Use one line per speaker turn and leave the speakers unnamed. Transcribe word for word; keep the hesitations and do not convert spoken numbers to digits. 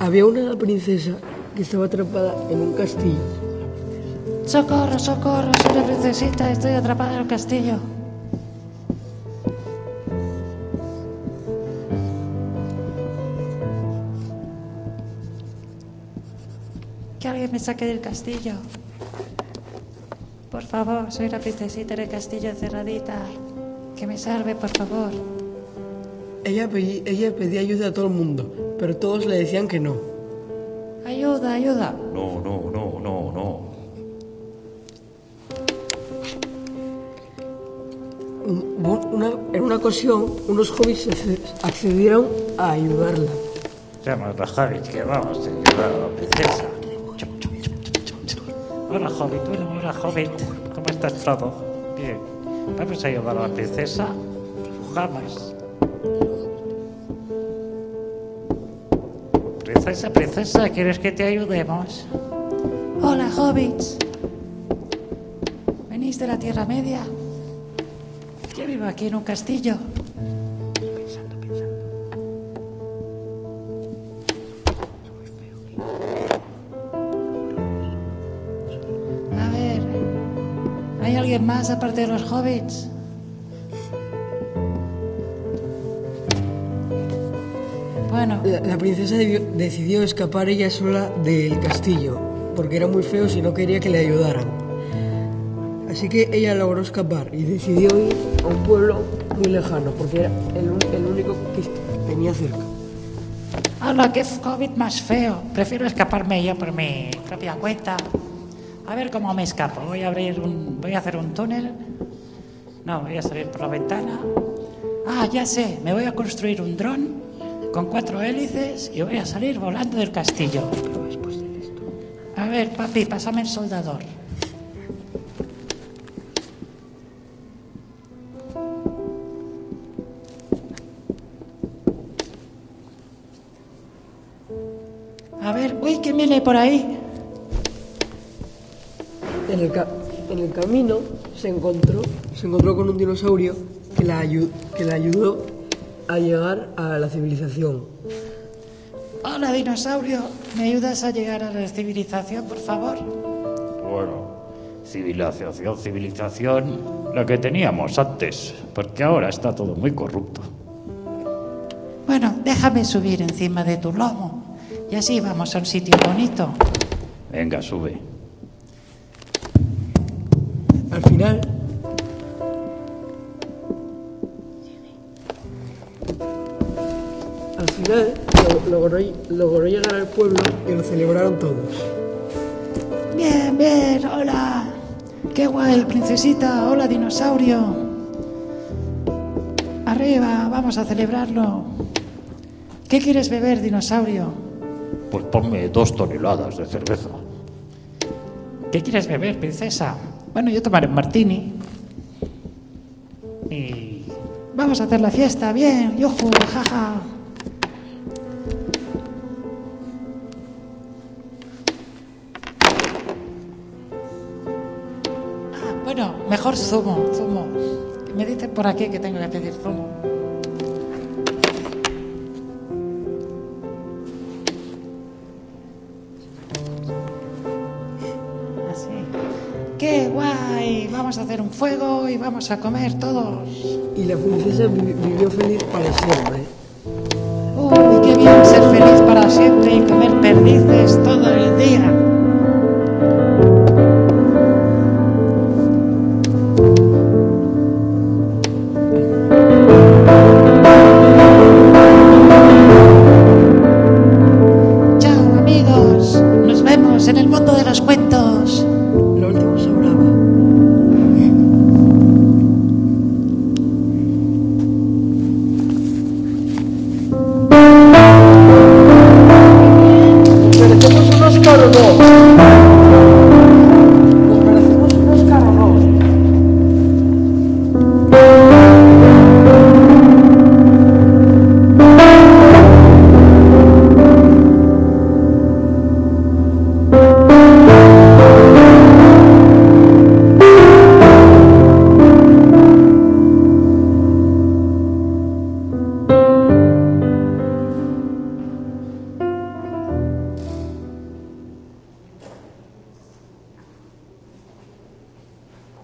Había una princesa que estaba atrapada en un castillo.
¡Socorro, socorro! Soy la princesita, estoy atrapada en el castillo. Que alguien me saque del castillo. Por favor, soy la princesita en el castillo encerradita. Que me salve, por favor.
Ella, pedí, ella pedía ayuda a todo el mundo, pero todos le decían que no.
Ayuda, ayuda.
No, no, no, no, no.
Una, en una ocasión, unos hobbits accedieron a ayudarla.
Llama a Hobbit, que vamos a ayudar a la princesa. Hola, Hobbit. Hola, hola, Hobbit. ¿Cómo estás todo? Bien. Vamos a ayudar a la princesa. Vamos. Princesa, princesa, ¿quieres que te ayudemos?
Hola, hobbits. ¿Venís de la Tierra Media? Yo vivo aquí en un castillo.
Pensando, pensando.
A ver, ¿hay alguien más aparte de los hobbits? Bueno,
La, la princesa debió, decidió escapar ella sola del castillo, porque era muy feo si no quería que le ayudaran. Así que ella logró escapar y decidió ir a un pueblo muy lejano, porque era el, el único que tenía cerca.
¡Hala, qué hobbit más feo! Prefiero escaparme yo por mi propia cuenta. A ver cómo me escapo. Voy a abrir un... Voy a hacer un túnel. No, voy a salir por la ventana. Ah, ya sé. Me voy a construir un dron con cuatro hélices y voy a salir volando del castillo.
Pero después de esto...
A ver, papi, pásame el soldador. A ver, uy, ¿quién viene por ahí?
En el, ca en el camino se encontró, se encontró con un dinosaurio que la, que la ayudó a llegar a la civilización.
Hola, dinosaurio. ¿Me ayudas a llegar a la civilización, por favor?
Bueno, civilización, civilización, la que teníamos antes, porque ahora está todo muy corrupto.
Bueno, déjame subir encima de tu lomo y así vamos a un sitio bonito.
Venga, sube.
Al final, al final logró, logró llegar al pueblo y lo celebraron todos.
Bien, bien, hola. Qué guay, princesita. Hola, dinosaurio. Arriba, vamos a celebrarlo. ¿Qué quieres beber, dinosaurio?
Pues ponme dos toneladas de cerveza.
¿Qué quieres beber, princesa? Bueno, yo tomaré un martini. Y vamos a hacer la fiesta, bien, yujú, jaja. Ah, bueno, mejor zumo, zumo. Me dicen por aquí que tengo que pedir zumo. ¡Qué guay! Vamos a hacer un fuego y vamos a comer todos.
Y la princesa vi vivió feliz para siempre.
¡Uy, qué bien ser feliz para siempre y comer perdices todo el día! Chao, amigos. Nos vemos en el mundo de los cuentos.